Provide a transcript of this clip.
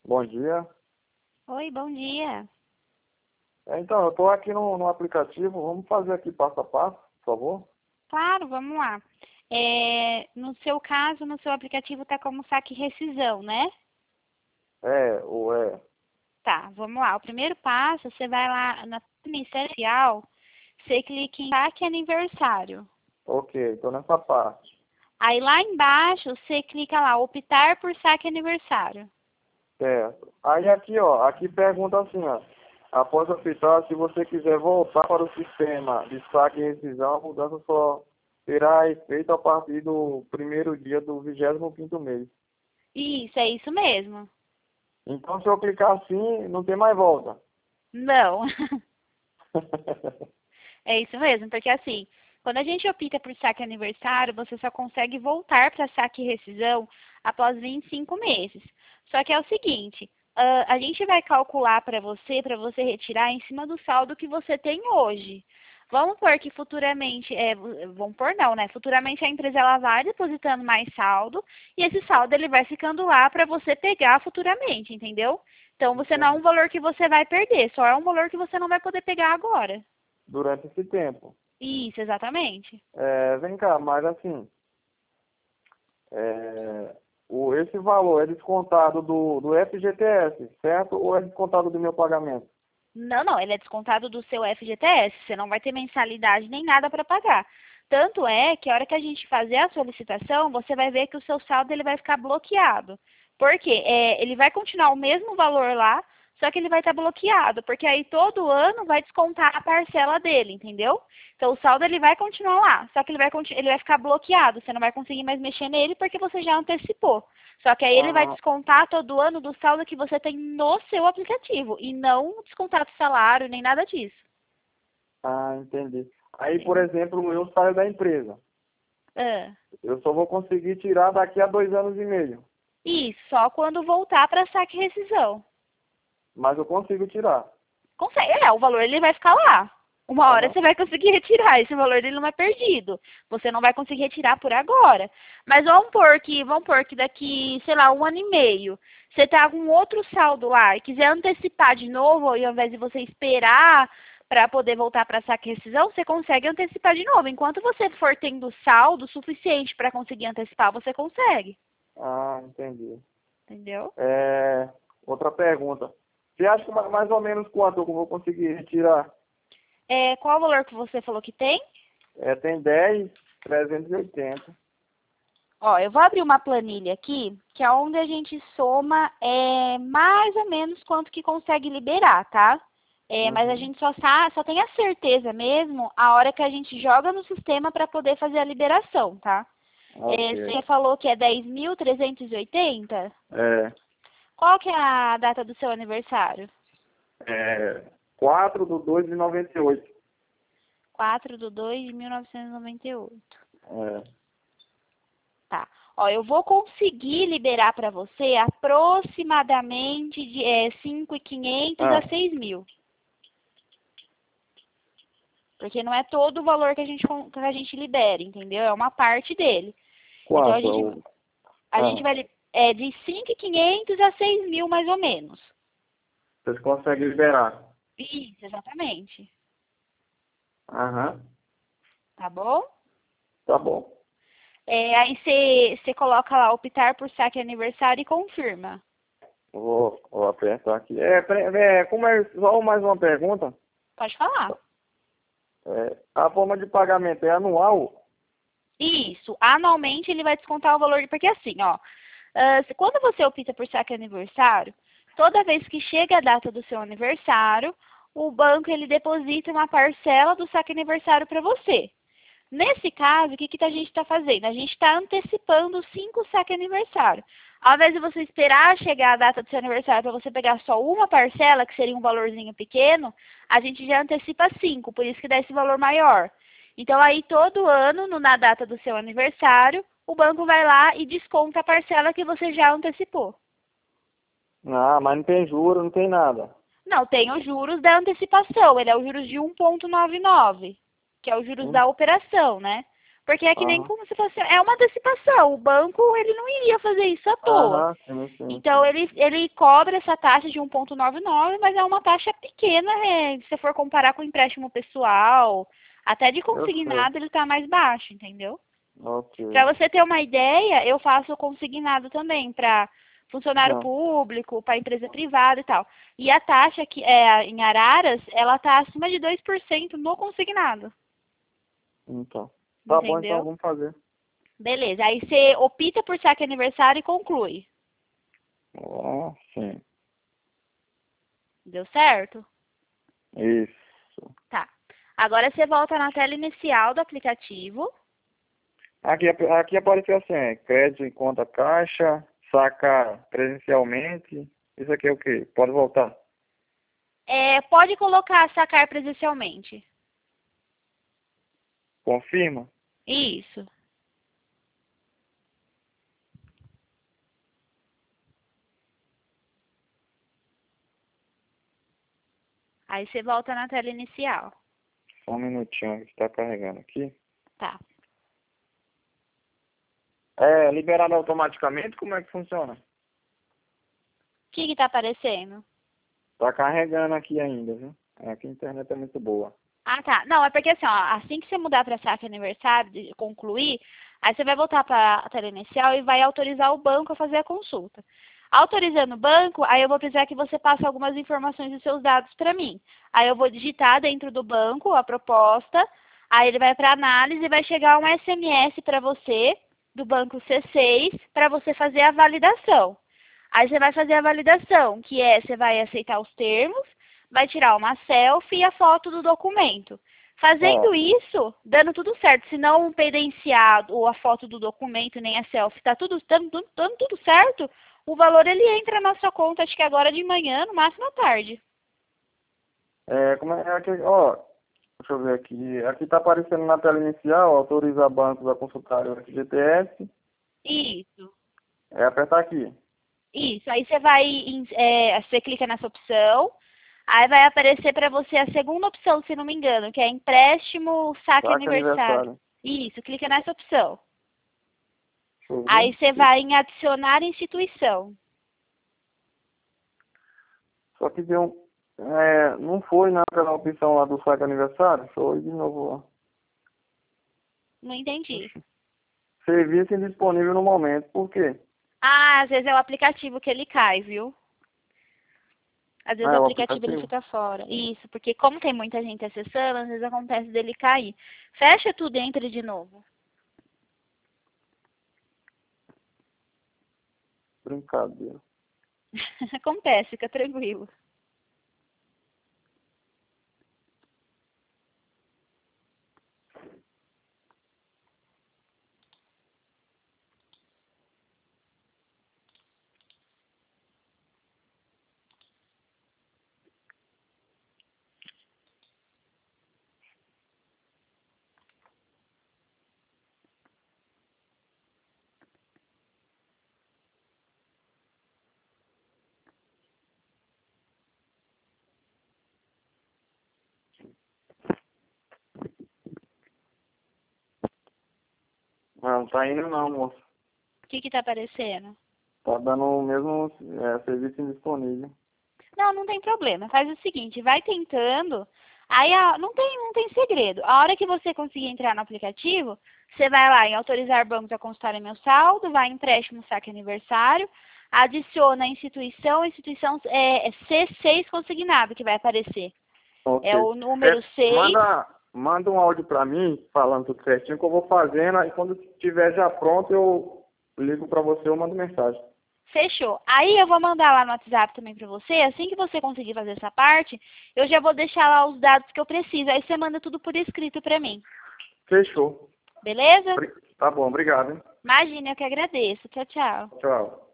Bom dia. Oi, bom dia. Então, eu estou aqui no aplicativo. Vamos fazer aqui passo a passo, por favor? Claro, vamos lá. No seu caso, no seu aplicativo está como saque rescisão, né? É. Tá, vamos lá. O primeiro passo, você vai lá na inicial, você clica em saque aniversário. Ok, estou nessa parte. Aí lá embaixo, você clica lá, optar por saque aniversário. Certo. Aí aqui, ó, aqui pergunta assim, ó. Após optar, se você quiser voltar para o sistema de saque e rescisão, a mudança só será efeita a partir do primeiro dia do 25º mês. Isso, é isso mesmo. Então, se eu clicar assim, não tem mais volta. Não. É isso mesmo, porque assim, quando a gente opta por saque aniversário, você só consegue voltar para saque e rescisão após 25 meses. Só que é o seguinte, a gente vai calcular para você retirar em cima do saldo que você tem hoje. Vamos pôr que futuramente, vamos pôr não, né? Futuramente a empresa ela vai depositando mais saldo e esse saldo ele vai ficando lá para você pegar futuramente, entendeu? Então você não é um valor que você vai perder, só é um valor que você não vai poder pegar agora. Durante esse tempo. Isso, exatamente. Vem cá, mas assim, esse valor é descontado do FGTS, certo? Ou é descontado do meu pagamento? Não, não, ele é descontado do seu FGTS, você não vai ter mensalidade nem nada para pagar. Tanto é que a hora que a gente fazer a solicitação, você vai ver que o seu saldo ele vai ficar bloqueado. Por quê? Ele vai continuar o mesmo valor lá, só que ele vai estar bloqueado, porque aí todo ano vai descontar a parcela dele, entendeu? Então o saldo ele vai continuar lá, só que ele vai ficar bloqueado, você não vai conseguir mais mexer nele porque você já antecipou. Só que aí ele vai Ah, descontar todo ano do saldo que você tem no seu aplicativo e não descontar do salário nem nada disso. entendi. Aí, por Entendeu? exemplo, eu saio da empresa. Ah, Eu só vou conseguir tirar daqui a 2 anos e meio. isso, só quando voltar para saque e rescisão. Mas eu consigo tirar. Consegue, o valor ele vai ficar lá. Uma hora Aham. você vai conseguir retirar, esse valor dele não é perdido. Você não vai conseguir retirar por agora. Mas vamos pôr que daqui, sei lá, 1 ano e meio, você tá com um outro saldo lá e quiser antecipar de novo, e ao invés de você esperar para poder voltar para saque e rescisão, você consegue antecipar de novo. Enquanto você for tendo saldo suficiente para conseguir antecipar, você consegue. Entendi. Entendeu? Outra pergunta. Você acha que mais ou menos quanto eu vou conseguir retirar? Qual o valor que você falou que tem? Tem 10.380. Ó, eu vou abrir uma planilha aqui, que é onde a gente soma mais ou menos quanto que consegue liberar, tá? Mas a Uhum. gente só tem a certeza mesmo a hora que a gente joga no sistema para poder fazer a liberação, tá? Ok. Você falou que é 10.380. É, Qual que é a data do seu aniversário? é 4/2/98. 4/2/1998. É. Tá. Ó, eu vou conseguir liberar para você aproximadamente de 5.500 a Ah, 6.000. Porque não é todo o valor que a gente libera, entendeu? É uma parte dele. Então quanto? a gente vai de 5.500 a 6.000 mais ou menos. Vocês conseguem liberar? Isso, exatamente. Aham. Tá bom? Tá bom. Aí você coloca lá optar por saque aniversário e confirma. Vou apertar aqui. Como é, só mais uma pergunta. Pode falar. A forma de pagamento é anual? Isso, anualmente ele vai descontar o valor, porque assim, ó, quando você opta por saque aniversário, toda vez que chega a data do seu aniversário, o banco ele deposita uma parcela do saque aniversário para você. Nesse caso, o que a gente está fazendo? A gente está antecipando 5 saque aniversário. Ao invés de você esperar chegar a data do seu aniversário para você pegar só uma parcela, que seria um valorzinho pequeno, a gente já antecipa 5, por isso que dá esse valor maior. Então, aí, todo ano, na data do seu aniversário, o banco vai lá e desconta a parcela que você já antecipou. Mas não tem juro, não tem nada. Não, tem os juros da antecipação. Ele é o juros de 1,99, que é o juros Hum? da operação, né? Porque é que nem Aham. como se fosse, é uma antecipação. O banco, ele não iria fazer isso à toa. Aham, sim, sim, Então, sim. ele cobra essa taxa de 1,99, mas é uma taxa pequena, se você for comparar com o empréstimo pessoal. Até de Eu sei. consignado ele está mais baixo, entendeu? Ok. Para você ter uma ideia, eu faço consignado também para funcionário Não, público, para empresa privada e tal. E a taxa que é em Araras, ela está acima de 2% no consignado, então. Tá bom, então entendeu? vamos fazer. Beleza, aí você opta por saque aniversário e conclui. Ó, sim. Deu certo? Isso. Tá. Agora você volta na tela inicial do aplicativo. Aqui apareceu assim, crédito em conta caixa, saca presencialmente. Isso aqui é o quê? Pode voltar. Pode colocar sacar presencialmente. Confirma. Isso. Aí você volta na tela inicial. Só um minutinho que está carregando aqui. Tá. É liberado automaticamente? Como é que funciona? O que tá aparecendo? Tá carregando aqui ainda, viu? Aqui a internet é muito boa. Ah, tá. Não, é porque assim, ó, assim que você mudar para saque aniversário, de concluir, aí você vai voltar para a tela inicial e vai autorizar o banco a fazer a consulta. Autorizando o banco, aí eu vou precisar que você passe algumas informações dos seus dados para mim. Aí eu vou digitar dentro do banco a proposta, aí ele vai para análise e vai chegar um SMS para você, do banco C6, para você fazer a validação. Aí você vai fazer a validação, que é, você vai aceitar os termos, vai tirar uma selfie e a foto do documento. Ó, Fazendo isso, dando tudo certo, se não o credenciado ou a foto do documento, nem a selfie, está tudo, dando tudo certo, o valor ele entra na sua conta, acho que agora de manhã, no máximo à tarde. como é aqui, ó, deixa eu ver aqui. Aqui tá aparecendo na tela inicial, autorizar bancos a consultar o FGTS. Isso. É apertar aqui. Isso, aí você vai, você clica nessa opção, aí vai aparecer para você a segunda opção, se não me engano, que é empréstimo, saque Saca aniversário. aniversário. Isso, clica nessa opção. Deixa eu Aí você ver. vai em adicionar instituição. Só que deu não foi naquela opção lá do saque aniversário? Deixa eu ir de novo lá. Não entendi. Serviço indisponível no momento. Por quê? Ah, às vezes é o aplicativo que ele cai, viu? Às vezes Ah, o é o aplicativo ele aplicativo. fica fora. Isso, porque como tem muita gente acessando, às vezes acontece dele cair. Fecha tudo e entra de novo. Brincadeira. Acontece, fica tranquilo. Não, tá indo não, moço. O que tá aparecendo? Tá dando o mesmo serviço indisponível. Não, não tem problema. Faz o seguinte, vai tentando. Aí não tem segredo. A hora que você conseguir entrar no aplicativo, você vai lá em autorizar bancos a consultarem meu saldo, vai em empréstimo, saque aniversário, adiciona a instituição é C6 consignado que vai aparecer. Ok. É o número 6. Manda um áudio pra mim, falando tudo certinho, que eu vou fazendo. Aí quando estiver já pronto, eu ligo pra você ou mando mensagem. Fechou. Aí eu vou mandar lá no WhatsApp também pra você. Assim que você conseguir fazer essa parte, eu já vou deixar lá os dados que eu preciso. Aí você manda tudo por escrito pra mim. Fechou. Beleza? Tá bom, obrigado, hein? Imagina, eu que agradeço. Tchau, tchau. Tchau.